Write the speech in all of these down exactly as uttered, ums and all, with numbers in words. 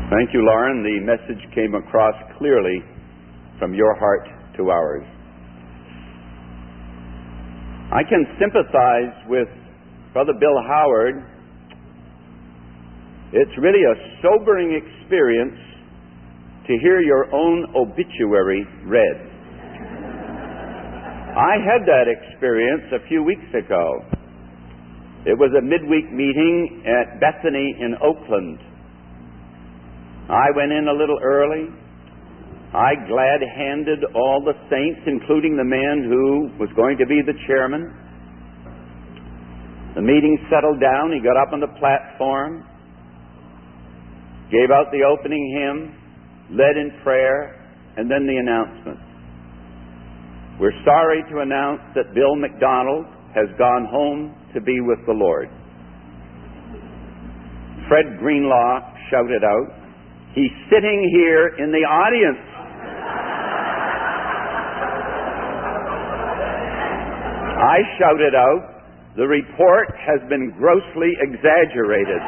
Thank you, Lauren. The message came across clearly from your heart to ours. I can sympathize with Brother Bill Howard. It's really a sobering experience to hear your own obituary read. I had that experience a few weeks ago. It was a midweek meeting at Bethany in Oakland. I went in a little early. I glad-handed all the saints, including the man who was going to be the chairman. The meeting settled down. He got up on the platform, gave out the opening hymn, led in prayer, and then the announcement. We're sorry to announce that Bill McDonald has gone home to be with the Lord. Fred Greenlaw shouted out, "He's sitting here in the audience." I shouted out, "The report has been grossly exaggerated."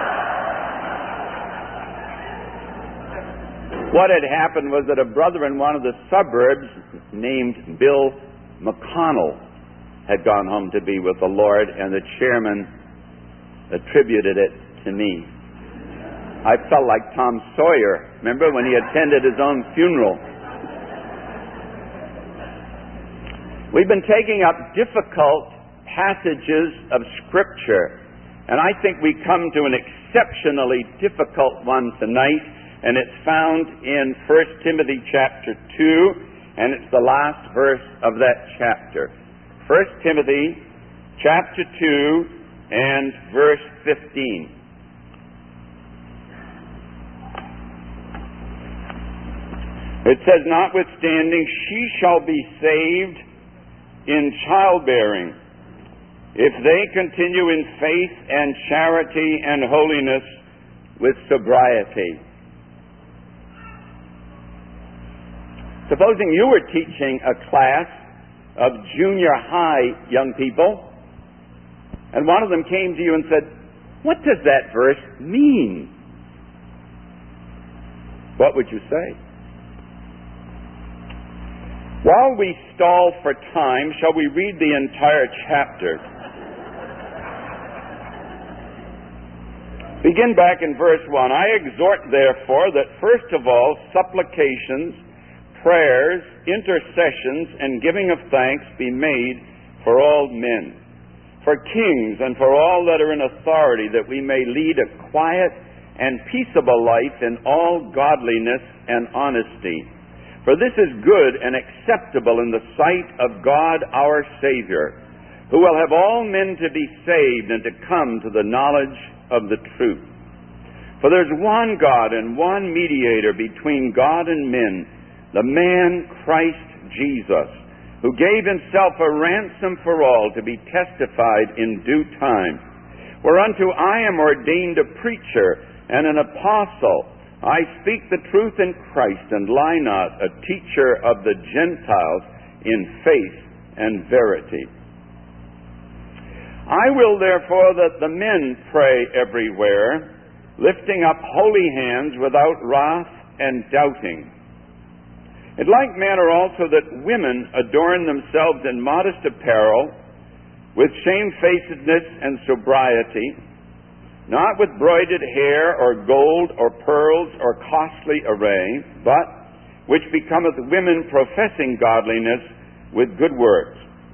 What had happened was that a brother in one of the suburbs named Bill McConnell had gone home to be with the Lord, and the chairman attributed it to me. I felt like Tom Sawyer, remember, when he attended his own funeral. We've been taking up difficult passages of Scripture, and I think we come to an exceptionally difficult one tonight, and it's found in First Timothy chapter two, and it's the last verse of that chapter. First Timothy chapter two and verse fifteen. It says, "Notwithstanding, she shall be saved in childbearing, if they continue in faith and charity and holiness with sobriety." Supposing you were teaching a class of junior high young people, and one of them came to you and said, "What does that verse mean?" What would you say? While we stall for time, shall we read the entire chapter? Begin back in verse one. "I exhort, therefore, that first of all supplications, prayers, intercessions, and giving of thanks be made for all men, for kings and for all that are in authority, that we may lead a quiet and peaceable life in all godliness and honesty. For this is good and acceptable in the sight of God our Savior, who will have all men to be saved and to come to the knowledge of the truth. For there's one God and one mediator between God and men, the man Christ Jesus, who gave himself a ransom for all, to be testified in due time. Whereunto I am ordained a preacher and an apostle. I speak the truth in Christ, and lie not, a teacher of the Gentiles in faith and verity. I will therefore that the men pray everywhere, lifting up holy hands without wrath and doubting. In like manner also that women adorn themselves in modest apparel, with shamefacedness and sobriety, not with broided hair or gold or pearls or costly array, but which becometh women professing godliness with good works.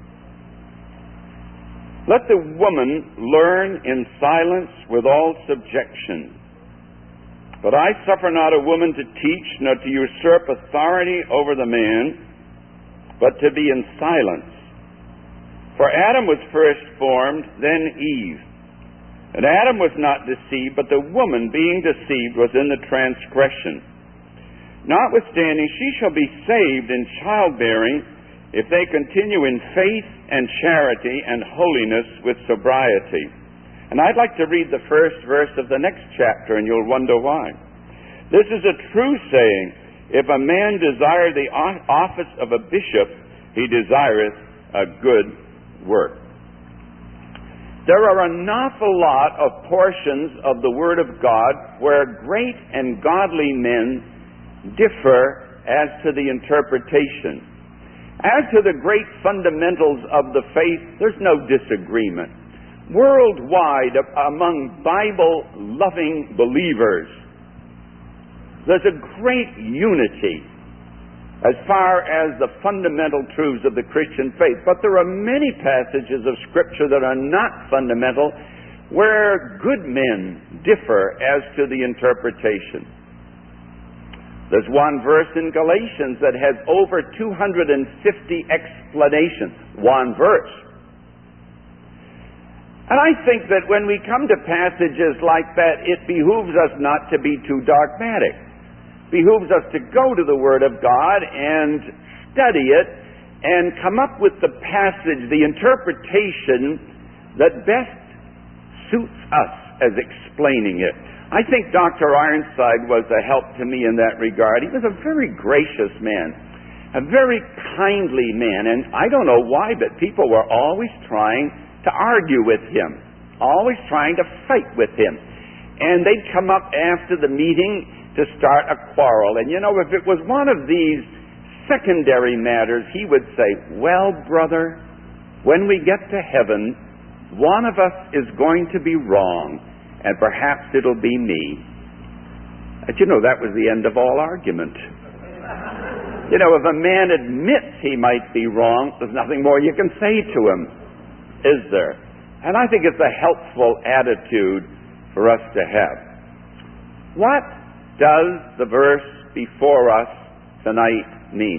Let the woman learn in silence with all subjection. But I suffer not a woman to teach, nor to usurp authority over the man, but to be in silence. For Adam was first formed, then Eve. And Adam was not deceived, but the woman, being deceived, was in the transgression. Notwithstanding, she shall be saved in childbearing, if they continue in faith and charity and holiness with sobriety. And I'd like to read the first verse of the next chapter, and you'll wonder why. This is a true saying, if a man desire the office of a bishop, he desireth a good work. There are an awful lot of portions of the Word of God where great and godly men differ as to the interpretation. As to the great fundamentals of the faith, there's no disagreement. Worldwide, among Bible-loving believers, there's a great unity as far as the fundamental truths of the Christian faith. But there are many passages of Scripture that are not fundamental, where good men differ as to the interpretation. There's one verse in Galatians that has over two hundred fifty explanations. One verse. And I think that when we come to passages like that, it behooves us not to be too dogmatic. Behooves us to go to the Word of God and study it and come up with the passage, the interpretation that best suits us as explaining it. I think Doctor Ironside was a help to me in that regard. He was a very gracious man, a very kindly man, and I don't know why, but people were always trying to argue with him, always trying to fight with him. And they'd come up after the meeting to start a quarrel. And you know, if it was one of these secondary matters, he would say, well, brother, when we get to heaven, one of us is going to be wrong, and perhaps it'll be me. But you know, that was the end of all argument. You know, if a man admits he might be wrong, there's nothing more you can say to him, is there? And I think it's a helpful attitude for us to have. What does the verse before us tonight mean?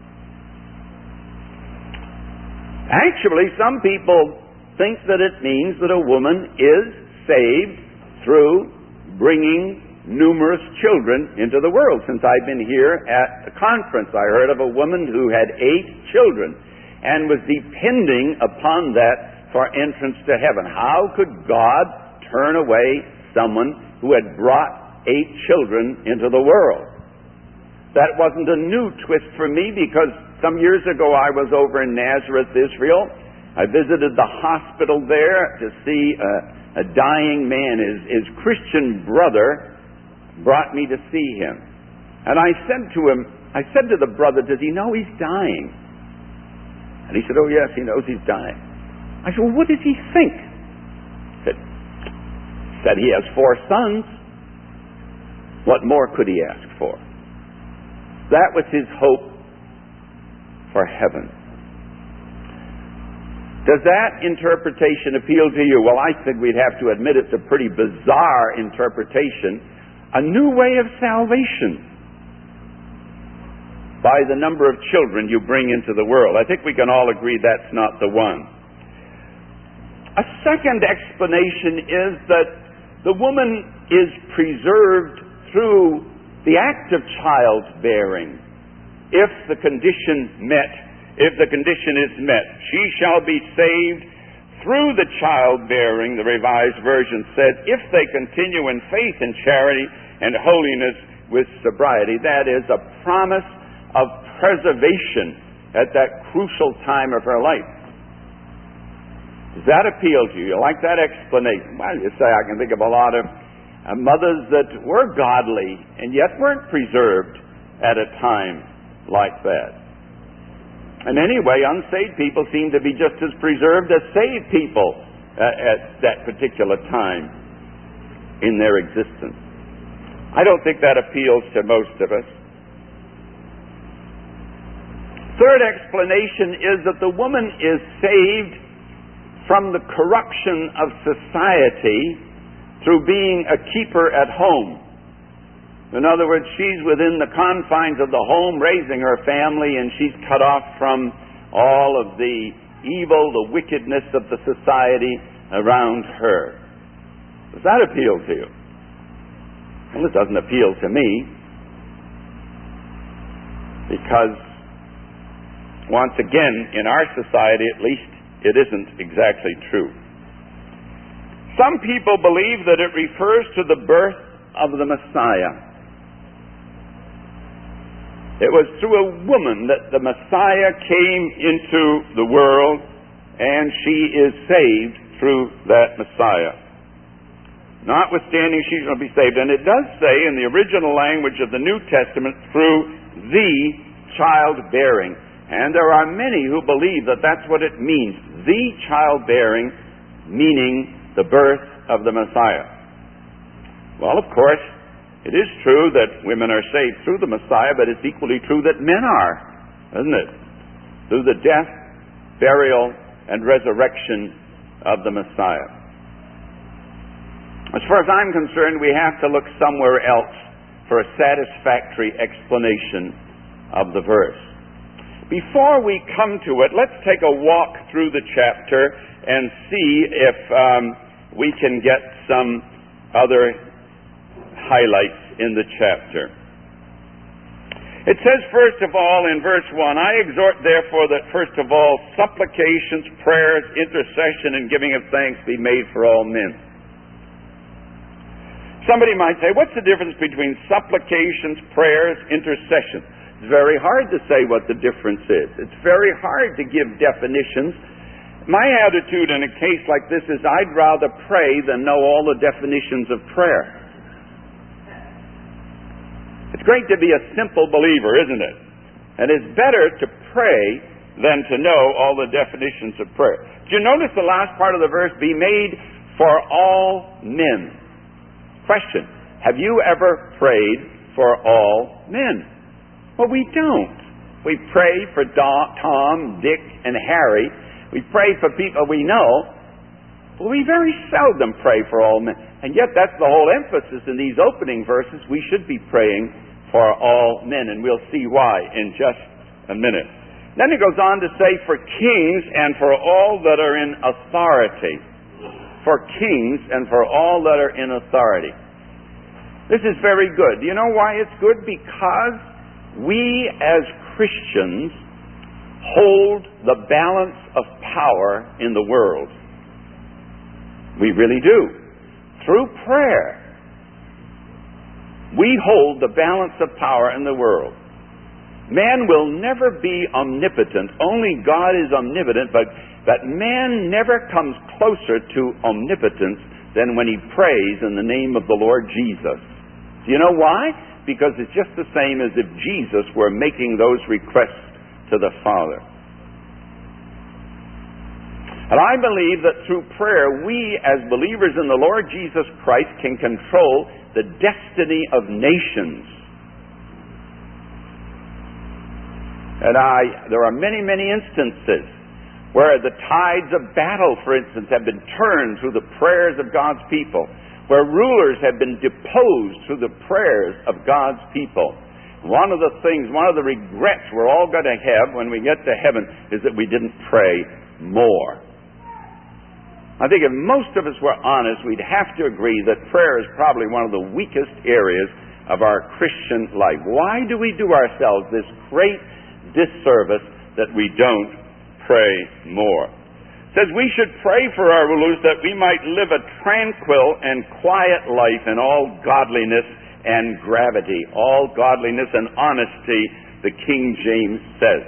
Actually, some people think that it means that a woman is saved through bringing numerous children into the world. Since I've been here at the conference, I heard of a woman who had eight children and was depending upon that for entrance to heaven. How could God turn away someone who had brought eight children into the world? That wasn't a new twist for me, because some years ago I was over in Nazareth, Israel. I visited the hospital there to see a, a dying man. His, his Christian brother brought me to see him. And I said to him, I said to the brother, does he know he's dying? And he said, oh yes, he knows he's dying. I said, well, what does he think? He said, said he has four sons. What more could he ask for? That was his hope for heaven. Does that interpretation appeal to you? Well, I think we'd have to admit it's a pretty bizarre interpretation. A new way of salvation by the number of children you bring into the world. I think we can all agree that's not the one. A second explanation is that the woman is preserved through the act of childbearing. If the condition met, if the condition is met, she shall be saved through the childbearing, the Revised Version said, if they continue in faith and charity and holiness with sobriety. That is a promise of preservation at that crucial time of her life. Does that appeal to you? You like that explanation? Well, you say, I can think of a lot of Uh, mothers that were godly and yet weren't preserved at a time like that. And anyway, unsaved people seem to be just as preserved as saved people uh, at that particular time in their existence. I don't think that appeals to most of us. Third explanation is that the woman is saved from the corruption of society through being a keeper at home. In other words, she's within the confines of the home raising her family, and she's cut off from all of the evil, the wickedness of the society around her. Does that appeal to you? Well, it doesn't appeal to me, because once again, in our society at least, it isn't exactly true. Some people believe that it refers to the birth of the Messiah. It was through a woman that the Messiah came into the world, and she is saved through that Messiah. Notwithstanding, she shall be saved. And it does say in the original language of the New Testament, through the childbearing. And there are many who believe that that's what it means. The childbearing, meaning the birth of the Messiah. Well, of course, it is true that women are saved through the Messiah, but it's equally true that men are, isn't it? Through the death, burial, and resurrection of the Messiah. As far as I'm concerned, we have to look somewhere else for a satisfactory explanation of the verse. Before we come to it, let's take a walk through the chapter and see if um, we can get some other highlights in the chapter. It says, first of all, in verse one, I exhort therefore that first of all supplications, prayers, intercession, and giving of thanks be made for all men. Somebody might say, what's the difference between supplications, prayers, intercession? It's very hard to say what the difference is. It's very hard to give definitions. My attitude in a case like this is I'd rather pray than know all the definitions of prayer. It's great to be a simple believer, isn't it? And it's better to pray than to know all the definitions of prayer. Do you notice the last part of the verse, be made for all men? Question, have you ever prayed for all men? Well, we don't. We pray for Tom, Dick, and Harry. We pray for people we know, but we very seldom pray for all men. And yet that's the whole emphasis in these opening verses. We should be praying for all men, and we'll see why in just a minute. Then it goes on to say, for kings and for all that are in authority. For kings and for all that are in authority. This is very good. Do you know why it's good? Because we as Christians hold the balance of power in the world. We really do. Through prayer, we hold the balance of power in the world. Man will never be omnipotent. Only God is omnipotent, but But man never comes closer to omnipotence than when he prays in the name of the Lord Jesus. Do you know why? Because it's just the same as if Jesus were making those requests to the Father. And I believe that through prayer, we as believers in the Lord Jesus Christ can control the destiny of nations. And I, there are many, many instances where the tides of battle, for instance, have been turned through the prayers of God's people, where rulers have been deposed through the prayers of God's people. One of the things, one of the regrets we're all going to have when we get to heaven is that we didn't pray more. I think if most of us were honest, we'd have to agree that prayer is probably one of the weakest areas of our Christian life. Why do we do ourselves this great disservice that we don't pray more? It says we should pray for our rulers that we might live a tranquil and quiet life in all godliness and gravity. All godliness and honesty, the King James says.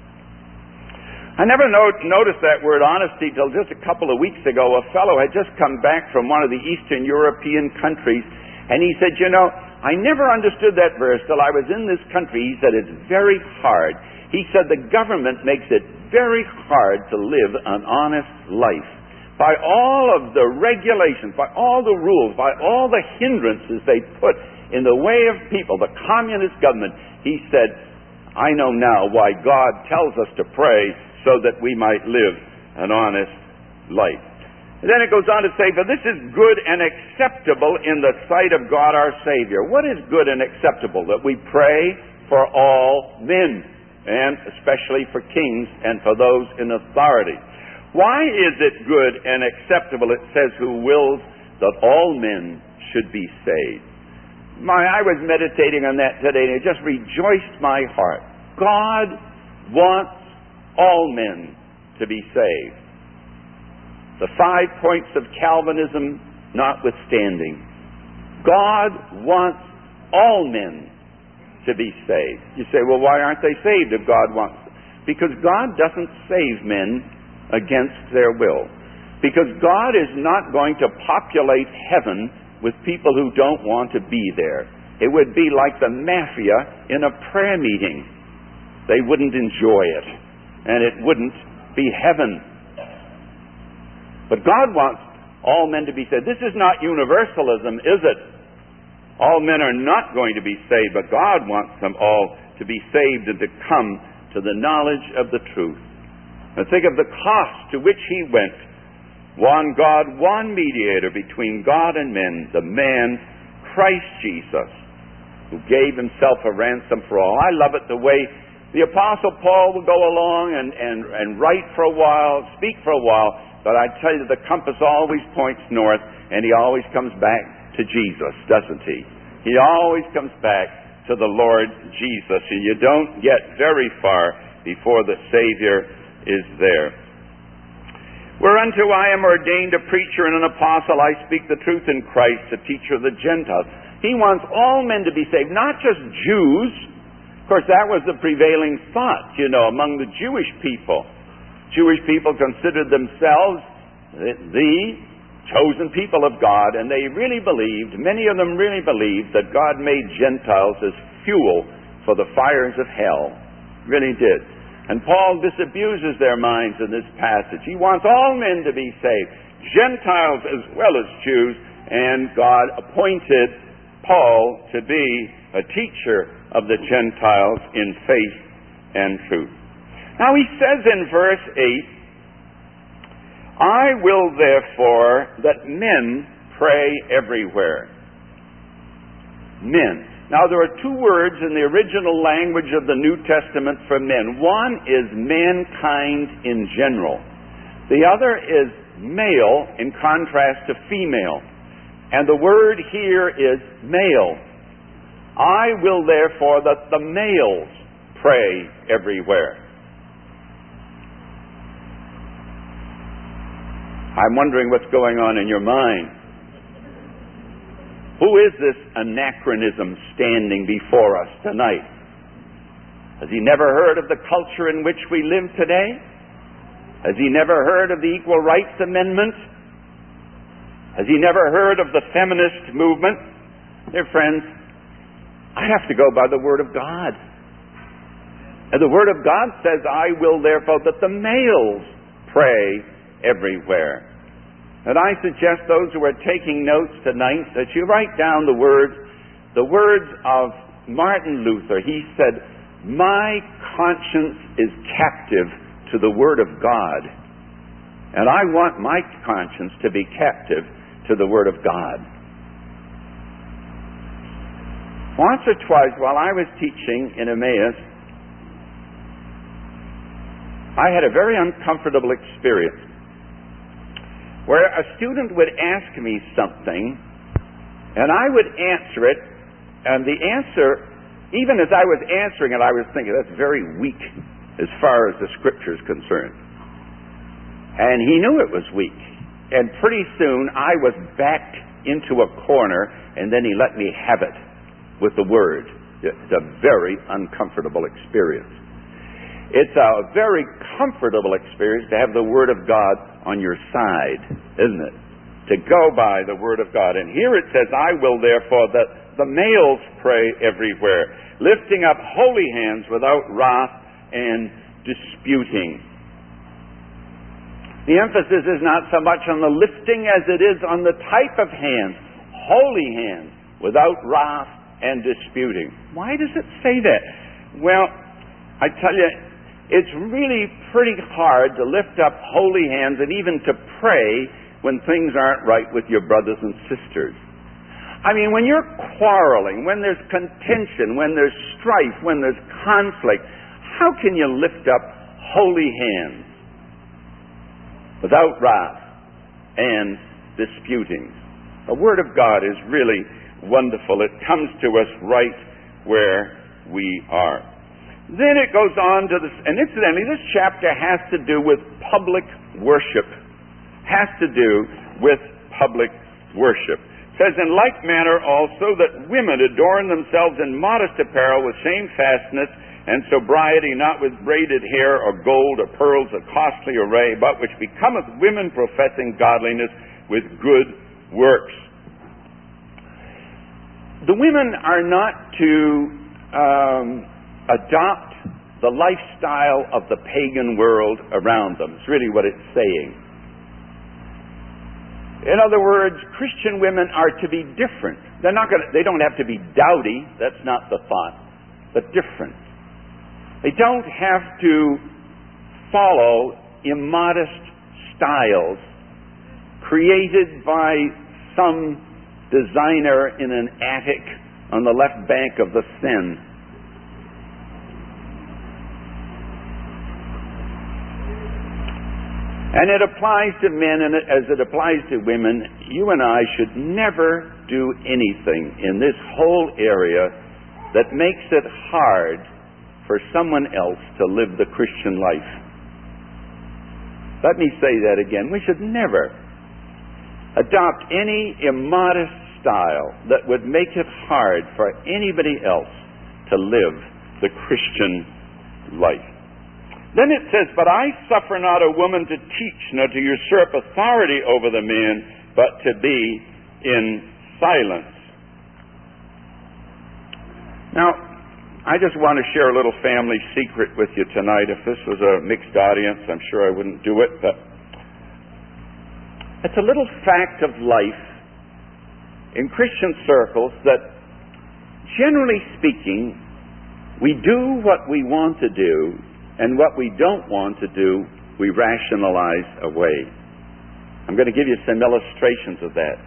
I never not- noticed that word honesty till just a couple of weeks ago. A fellow had just come back from one of the Eastern European countries, and he said, you know, I never understood that verse till I was in this country. He said, it's very hard. He said the government makes it very hard to live an honest life. By all of the regulations, by all the rules, by all the hindrances they put in the way of people, the communist government, he said, I know now why God tells us to pray so that we might live an honest life. And then it goes on to say, for this is good and acceptable in the sight of God our Savior. What is good and acceptable? That we pray for all men, and especially for kings and for those in authority. Why is it good and acceptable? It says, who wills that all men should be saved. My, I was meditating on that today, and it just rejoiced my heart. God wants all men to be saved. The five points of Calvinism notwithstanding, God wants all men to be saved. You say, well, why aren't they saved if God wants them? Because God doesn't save men against their will. Because God is not going to populate heaven with people who don't want to be there. It would be like the mafia in a prayer meeting. They wouldn't enjoy it, and it wouldn't be heaven. But God wants all men to be saved. This is not universalism, is it? All men are not going to be saved, but God wants them all to be saved and to come to the knowledge of the truth. And think of the cost to which He went. One God, one mediator between God and men, the man Christ Jesus, who gave Himself a ransom for all. I love it the way the Apostle Paul will go along and, and, and write for a while, speak for a while, but I tell you, the compass always points north, and he always comes back to Jesus, doesn't he? He always comes back to the Lord Jesus, and you don't get very far before the Savior is there. Whereunto I am ordained a preacher and an apostle, I speak the truth in Christ, a teacher of the Gentiles. He wants all men to be saved, not just Jews. Of course, that was the prevailing thought, you know, among the Jewish people. Jewish people considered themselves the chosen people of God, and they really believed, many of them really believed, that God made Gentiles as fuel for the fires of hell. Really did. And Paul disabuses their minds in this passage. He wants all men to be saved, Gentiles as well as Jews, and God appointed Paul to be a teacher of the Gentiles in faith and truth. Now he says in verse eight, I will therefore that men pray everywhere. Men. Now there are two words in the original language of the New Testament for men. One is mankind in general. The other is male in contrast to female. And the word here is male. I will therefore that the males pray everywhere. I'm wondering what's going on in your mind. Who is this anachronism standing before us tonight? Has he never heard of the culture in which we live today? Has he never heard of the Equal Rights Amendment? Has he never heard of the feminist movement? Dear friends, I have to go by the Word of God. And the Word of God says, I will therefore that the males pray everywhere. And I suggest those who are taking notes tonight that you write down the words, the words of Martin Luther. He said, my conscience is captive to the Word of God. And I want my conscience to be captive to the Word of God. Once or twice while I was teaching in Emmaus, I had a very uncomfortable experience where a student would ask me something, and I would answer it, and the answer, even as I was answering it, I was thinking, that's very weak as far as the Scripture is concerned. And he knew it was weak. And pretty soon, I was backed into a corner, and then he let me have it with the Word. It's a very uncomfortable experience. It's a very comfortable experience to have the Word of God on your side, isn't it? To go by the Word of God. And here it says, I will therefore that the males pray everywhere, lifting up holy hands without wrath and disputing. The emphasis is not so much on the lifting as it is on the type of hands, holy hands, without wrath and disputing. Why does it say that? Well, I tell you, it's really pretty hard to lift up holy hands and even to pray when things aren't right with your brothers and sisters. I mean, when you're quarreling, when there's contention, when there's strife, when there's conflict, how can you lift up holy hands without wrath and disputing? The Word of God is really wonderful. It comes to us right where we are. Then it goes on to this, and incidentally, this chapter has to do with public worship. Has to do with public worship. It says, in like manner also that women adorn themselves in modest apparel with shamefastness and sobriety, not with braided hair or gold or pearls or costly array, but which becometh women professing godliness with good works. The women are not to um, adopt the lifestyle of the pagan world around them. It's really what it's saying. In other words, Christian women are to be different. They're not going to, they don't have to be dowdy. That's not the thought. But different. They don't have to follow immodest styles created by some designer in an attic on the left bank of the Seine. And it applies to men, and as it applies to women, you and I should never do anything in this whole area that makes it hard for someone else to live the Christian life. Let me say that again. We should never adopt any immodest style that would make it hard for anybody else to live the Christian life. Then it says, but I suffer not a woman to teach, nor to usurp authority over the man, but to be in silence. Now, I just want to share a little family secret with you tonight. If this was a mixed audience, I'm sure I wouldn't do it, but it's a little fact of life in Christian circles that, generally speaking, we do what we want to do, and what we don't want to do, we rationalize away. I'm going to give you some illustrations of that.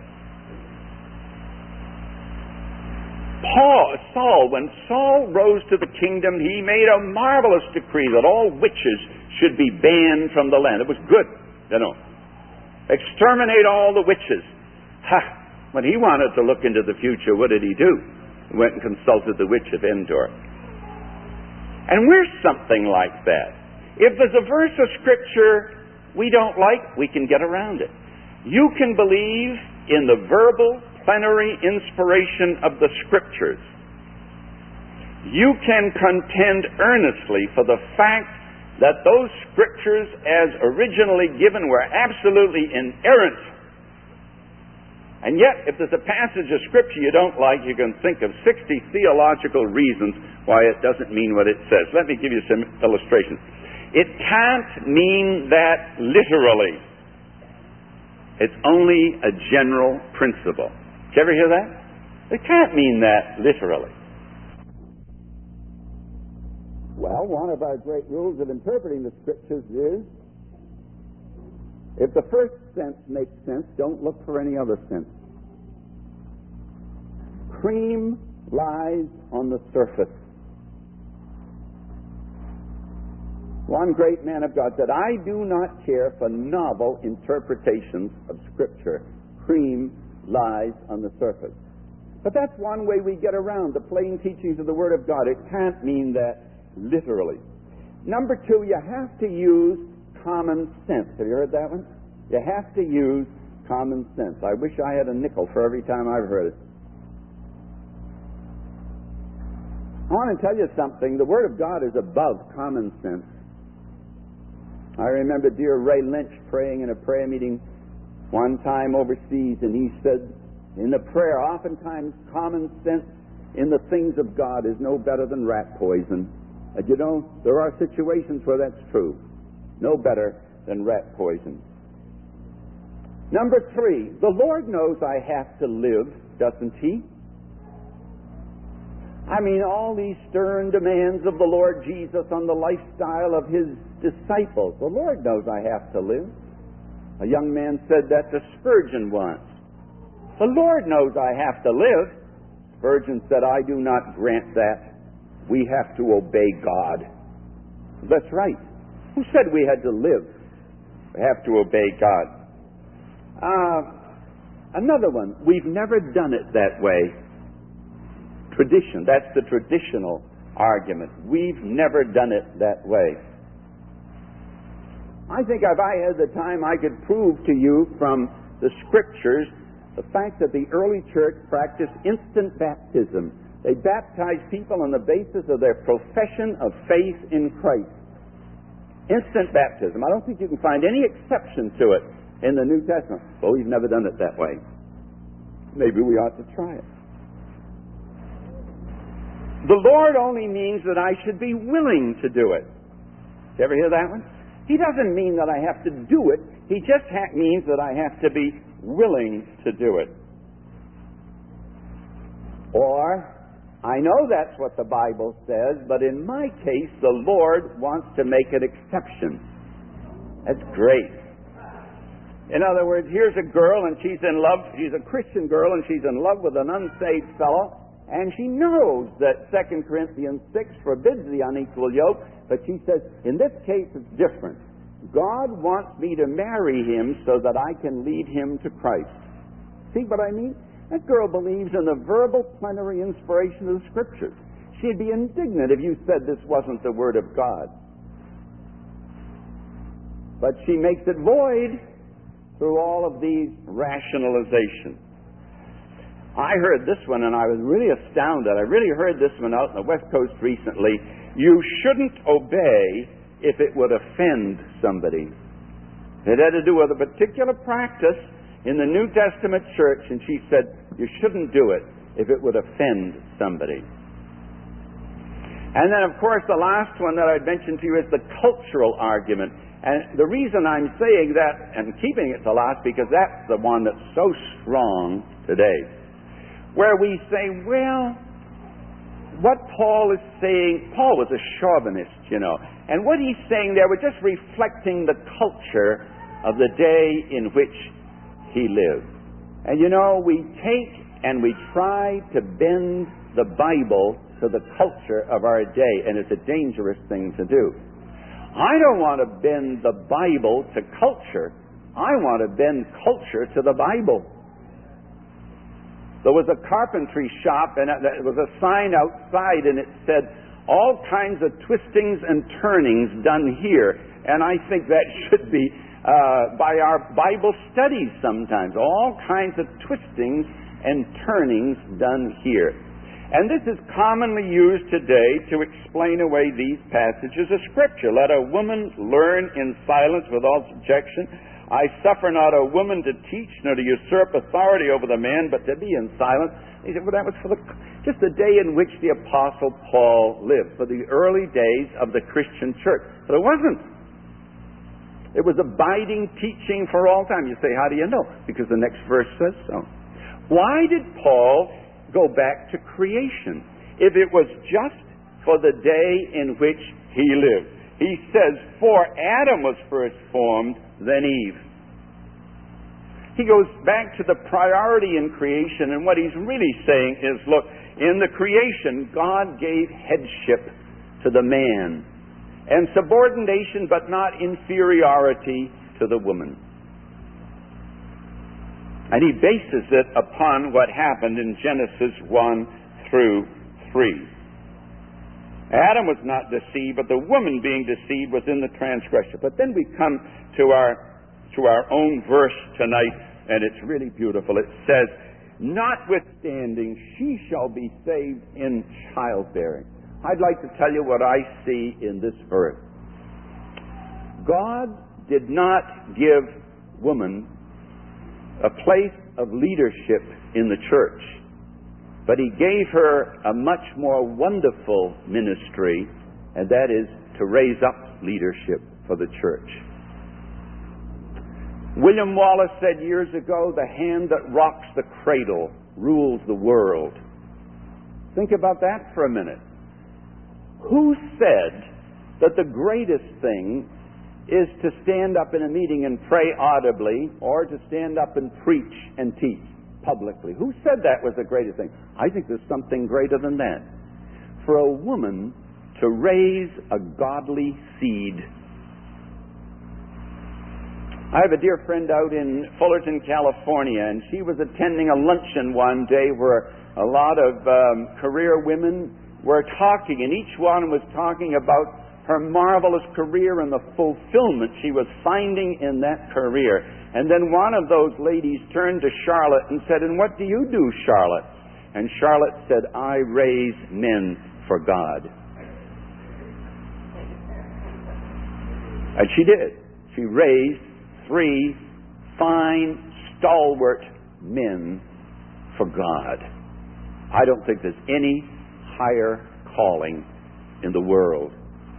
Paul, Saul, when Saul rose to the kingdom, he made a marvelous decree that all witches should be banned from the land. It was good, you know. Exterminate all the witches. Ha! When he wanted to look into the future, what did he do? He went and consulted the witch of Endor. And we're something like that. If there's a verse of Scripture we don't like, we can get around it. You can believe in the verbal, plenary inspiration of the Scriptures. You can contend earnestly for the fact that those Scriptures, as originally given, were absolutely inerrant. And yet, if there's a passage of Scripture you don't like, you can think of sixty theological reasons why it doesn't mean what it says. Let me give you some illustrations. It can't mean that literally. It's only a general principle. Did you ever hear that? It can't mean that literally. Well, one of our great rules of interpreting the Scriptures is, if the first sense makes sense, don't look for any other sense. Cream lies on the surface. One great man of God said, I do not care for novel interpretations of Scripture. Cream lies on the surface. But that's one way we get around the plain teachings of the Word of God. It can't mean that literally. Number two, you have to use common sense. Have you heard that one? You have to use common sense. I wish I had a nickel for every time I've heard it. I want to tell you something. The Word of God is above common sense. I remember dear Ray Lynch praying in a prayer meeting one time overseas, and he said in the prayer, oftentimes common sense in the things of God is no better than rat poison. And you know, there are situations where that's true. No better than rat poison. Number three, the Lord knows I have to live, doesn't He? I mean, all these stern demands of the Lord Jesus on the lifestyle of His disciples. The Lord knows I have to live. A young man said that to Spurgeon once. The Lord knows I have to live. Spurgeon said, I do not grant that. We have to obey God. That's right. Who said we had to live? We have to obey God. Uh, another one. We've never done it that way. Tradition. That's the traditional argument. We've never done it that way. I think if I had the time, I could prove to you from the Scriptures the fact that the early church practiced instant baptism. They baptize people on the basis of their profession of faith in Christ. Instant baptism. I don't think you can find any exception to it in the New Testament. Well, we've never done it that way. Maybe we ought to try it. The Lord only means that I should be willing to do it. Did you ever hear that one? He doesn't mean that I have to do it. He just ha- means that I have to be willing to do it. Or, I know that's what the Bible says, but in my case, the Lord wants to make an exception. That's great. In other words, here's a girl and she's in love, she's a Christian girl and she's in love with an unsaved fellow, and she knows that Second Corinthians six forbids the unequal yoke, but she says, in this case it's different. God wants me to marry him so that I can lead him to Christ. See what I mean? That girl believes in the verbal plenary inspiration of the Scriptures. She'd be indignant if you said this wasn't the Word of God. But she makes it void through all of these rationalizations. I heard this one and I was really astounded. I really heard this one out on the West Coast recently. You shouldn't obey if it would offend somebody. It had to do with a particular practice in the New Testament church, and she said, you shouldn't do it if it would offend somebody. And then, of course, the last one that I'd mentioned to you is the cultural argument. And the reason I'm saying that and keeping it to last, because that's the one that's so strong today, where we say, well, what Paul is saying, Paul was a chauvinist, you know, and what he's saying there, we're just reflecting the culture of the day in which he lived. And you know, we take and we try to bend the Bible to the culture of our day, and it's a dangerous thing to do. I don't want to bend the Bible to culture. I want to bend culture to the Bible. There was a carpentry shop, and there was a sign outside, and it said, all kinds of twistings and turnings done here. And I think that should be uh, by our Bible studies sometimes. All kinds of twistings and turnings done here. And this is commonly used today to explain away these passages of Scripture. Let a woman learn in silence with all subjection. I suffer not a woman to teach, nor to usurp authority over the man, but to be in silence. He said, well, that was for the, just the day in which the Apostle Paul lived, for the early days of the Christian church. But it wasn't. It was abiding teaching for all time. You say, how do you know? Because the next verse says so. Why did Paul go back to creation if it was just for the day in which he lived? He says, for Adam was first formed, then Eve. He goes back to the priority in creation, and what he's really saying is, look, in the creation, God gave headship to the man, and subordination but not inferiority to the woman. And he bases it upon what happened in Genesis one through three. Adam was not deceived, but the woman being deceived was in the transgression. But then we come to our to our own verse tonight, and it's really beautiful. It says, notwithstanding, she shall be saved in childbearing. I'd like to tell you what I see in this verse. God did not give woman a place of leadership in the church, but he gave her a much more wonderful ministry, and that is to raise up leadership for the church. William Wallace said years ago, the hand that rocks the cradle rules the world. Think about that for a minute. Who said that the greatest thing is to stand up in a meeting and pray audibly, or to stand up and preach and teach publicly? Who said that was the greatest thing? I think there's something greater than that. For a woman to raise a godly seed. I have a dear friend out in Fullerton, California, and she was attending a luncheon one day where a lot of um, career women were talking, and each one was talking about her marvelous career and the fulfillment she was finding in that career. And then one of those ladies turned to Charlotte and said, and what do you do, Charlotte? And Charlotte said, I raise men for God. And she did. She raised three fine, stalwart men for God. I don't think there's any higher calling in the world.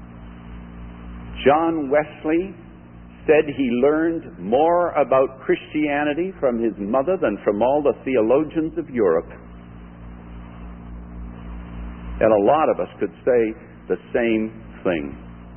John Wesley said he learned more about Christianity from his mother than from all the theologians of Europe. And a lot of us could say the same thing.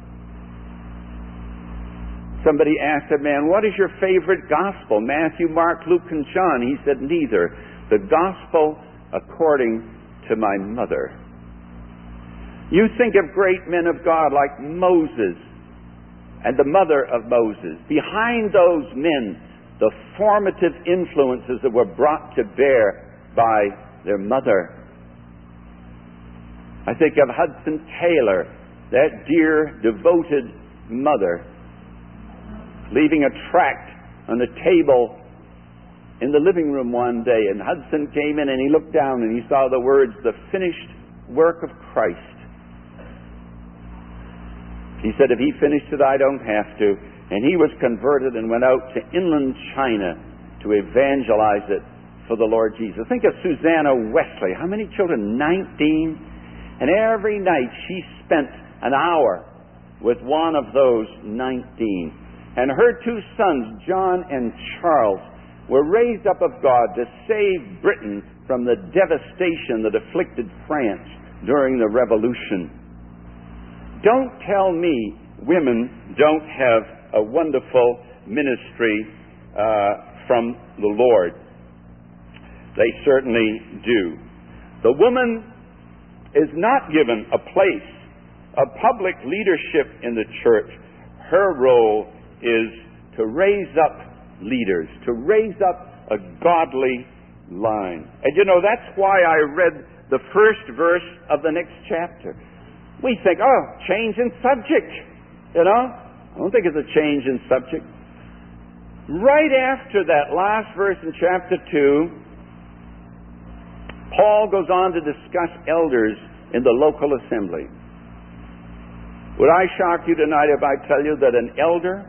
Somebody asked a man, what is your favorite gospel? Matthew, Mark, Luke, and John. He said, neither. The gospel according to my mother. You think of great men of God like Moses and the mother of Moses. Behind those men, the formative influences that were brought to bear by their mother. I think of Hudson Taylor, that dear, devoted mother, leaving a tract on the table in the living room one day, and Hudson came in and he looked down and he saw the words, the finished work of Christ. He said, if he finished it, I don't have to. And he was converted and went out to inland China to evangelize it for the Lord Jesus. Think of Susanna Wesley. How many children? nineteen. And every night she spent an hour with one of those nineteen. And her two sons, John and Charles, were raised up of God to save Britain from the devastation that afflicted France during the Revolution. Don't tell me women don't have a wonderful ministry uh, from the Lord. They certainly do. The woman is not given a place of public leadership in the church. Her role is to raise up leaders, to raise up a godly line. And you know, that's why I read the first verse of the next chapter. We think, oh, change in subject. You know? I don't think it's a change in subject. Right after that last verse in chapter two, Paul goes on to discuss elders in the local assembly. Would I shock you tonight if I tell you that an elder,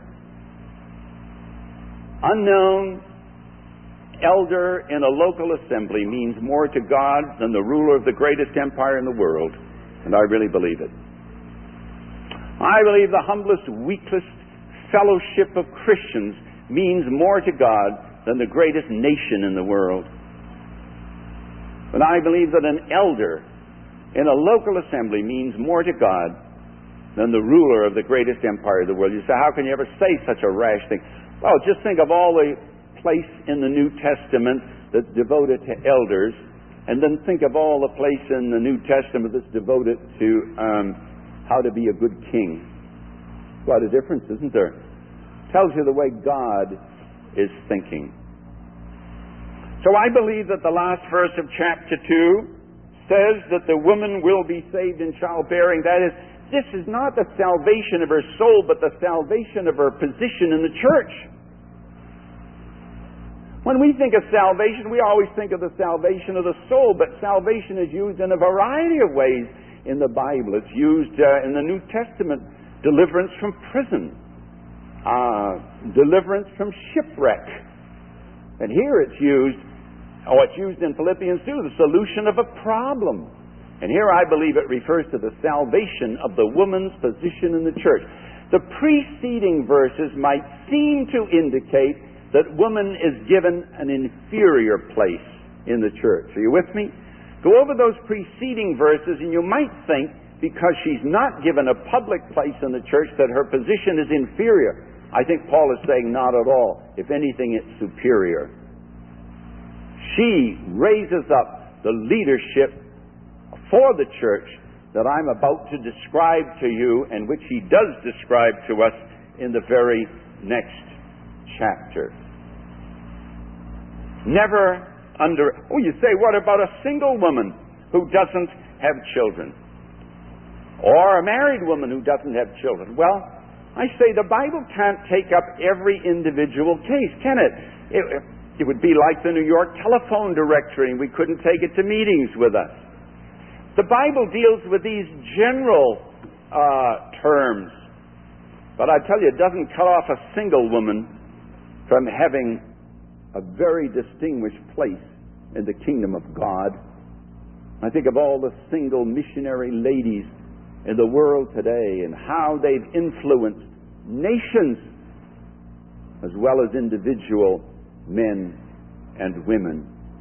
unknown elder in a local assembly, means more to God than the ruler of the greatest empire in the world? And I really believe it. I believe the humblest, weakest fellowship of Christians means more to God than the greatest nation in the world. And I believe that an elder in a local assembly means more to God than the ruler of the greatest empire of the world. You say, how can you ever say such a rash thing? Well, just think of all the place in the New Testament that's devoted to elders, and then think of all the place in the New Testament that's devoted to um, how to be a good king. Quite a difference, isn't there? Tells you the way God is thinking. So I believe that the last verse of chapter two says that the woman will be saved in childbearing. That is, this is not the salvation of her soul, but the salvation of her position in the church. When we think of salvation, we always think of the salvation of the soul, but salvation is used in a variety of ways in the Bible. It's used uh, in the New Testament, deliverance from prison, uh, deliverance from shipwreck. And here it's used, oh, it's used in Philippians two, the solution of a problem. And here I believe it refers to the salvation of the woman's position in the church. The preceding verses might seem to indicate that woman is given an inferior place in the church. Are you with me? Go over those preceding verses and you might think because she's not given a public place in the church that her position is inferior. I think Paul is saying not at all. If anything, it's superior. She raises up the leadership for the church that I'm about to describe to you, and which he does describe to us in the very next chapter. Never under... Oh, you say, what about a single woman who doesn't have children? Or a married woman who doesn't have children? Well, I say the Bible can't take up every individual case, can it? It It would be like the New York telephone directory, and we couldn't take it to meetings with us. The Bible deals with these general uh, terms, but I tell you, it doesn't cut off a single woman from having a very distinguished place in the kingdom of God. I think of all the single missionary ladies in the world today and how they've influenced nations as well as individual men and women.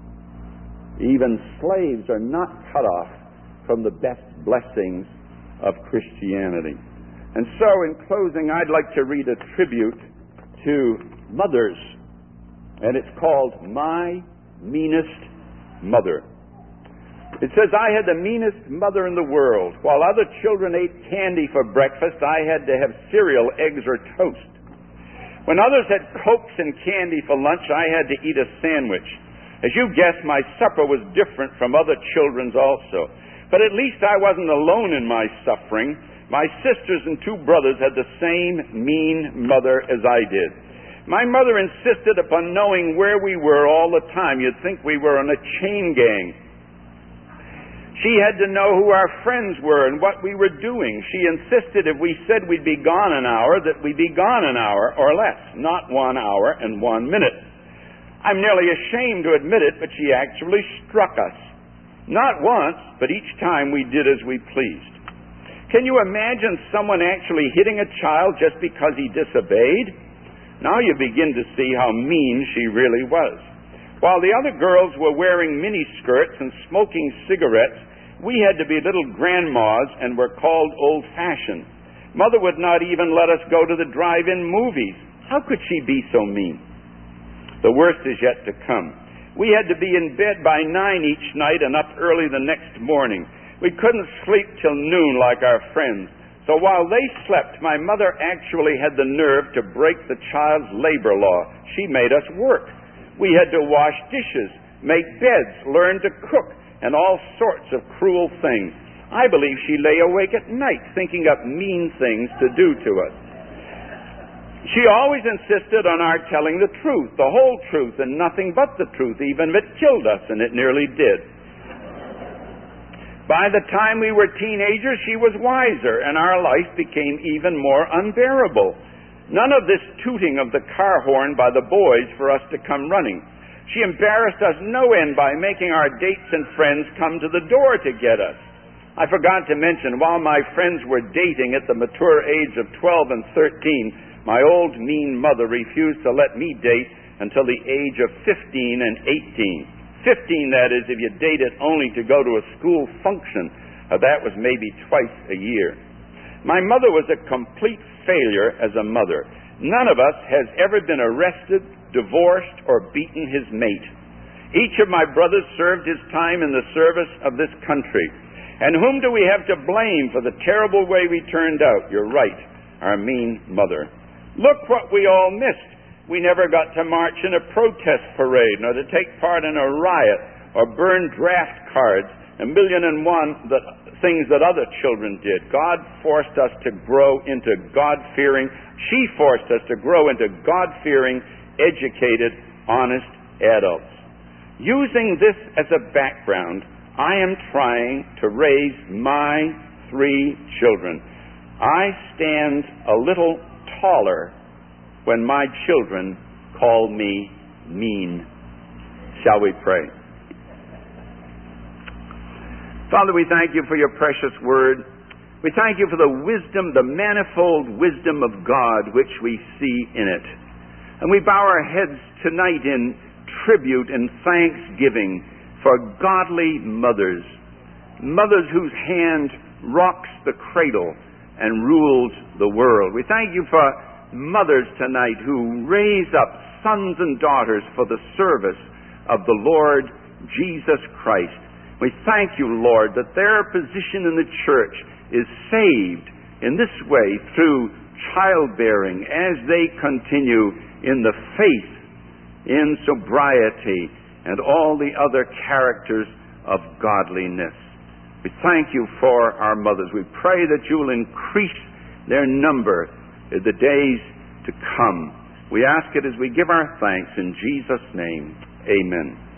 Even slaves are not cut off from the best blessings of Christianity. And so, in closing, I'd like to read a tribute to mothers, and it's called My Meanest Mother. It says, I had the meanest mother in the world. While other children ate candy for breakfast, I had to have cereal, eggs, or toast. When others had Cokes and candy for lunch, I had to eat a sandwich. As you guess, my supper was different from other children's also. But at least I wasn't alone in my suffering. My sisters and two brothers had the same mean mother as I did. My mother insisted upon knowing where we were all the time. You'd think we were on a chain gang. She had to know who our friends were and what we were doing. She insisted if we said we'd be gone an hour, that we'd be gone an hour or less, not one hour and one minute. I'm nearly ashamed to admit it, but she actually struck us. Not once, but each time we did as we pleased. Can you imagine someone actually hitting a child just because he disobeyed? Now you begin to see how mean she really was. While the other girls were wearing miniskirts and smoking cigarettes, we had to be little grandmas and were called old-fashioned. Mother would not even let us go to the drive-in movies. How could she be so mean? The worst is yet to come. We had to be in bed by nine each night and up early the next morning. We couldn't sleep till noon like our friends. So while they slept, my mother actually had the nerve to break the child's labor law. She made us work. We had to wash dishes, make beds, learn to cook, and all sorts of cruel things. I believe she lay awake at night thinking up mean things to do to us. She always insisted on our telling the truth, the whole truth, and nothing but the truth, even if it killed us, and it nearly did. By the time we were teenagers, she was wiser, and our life became even more unbearable. None of this tooting of the car horn by the boys for us to come running. She embarrassed us no end by making our dates and friends come to the door to get us. I forgot to mention, while my friends were dating at the mature age of twelve and thirteen, my old mean mother refused to let me date until the age of fifteen and eighteen. fifteen, that is, if you dated only to go to a school function. Uh, that was maybe twice a year. My mother was a complete failure as a mother. None of us has ever been arrested, divorced, or beaten his mate. Each of my brothers served his time in the service of this country. And whom do we have to blame for the terrible way we turned out? You're right, our mean mother. Look what we all missed. We never got to march in a protest parade, nor to take part in a riot, or burn draft cards, a million and one that, things that other children did. God forced us to grow into God-fearing, she forced us to grow into God-fearing, educated, honest adults. Using this as a background, I am trying to raise my three children. I stand a little taller when my children call me mean. Shall we pray? Father, we thank you for your precious word. We thank you for the wisdom, the manifold wisdom of God which we see in it. And we bow our heads tonight in tribute and thanksgiving for godly mothers, mothers whose hand rocks the cradle and rules the world. We thank you for mothers tonight who raise up sons and daughters for the service of the Lord Jesus Christ. We thank you, Lord, that their position in the church is saved in this way through childbearing as they continue in the faith, in sobriety, and all the other characters of godliness. We thank you for our mothers. We pray that you will increase their number in the days to come. We ask it as we give our thanks in Jesus' name. Amen.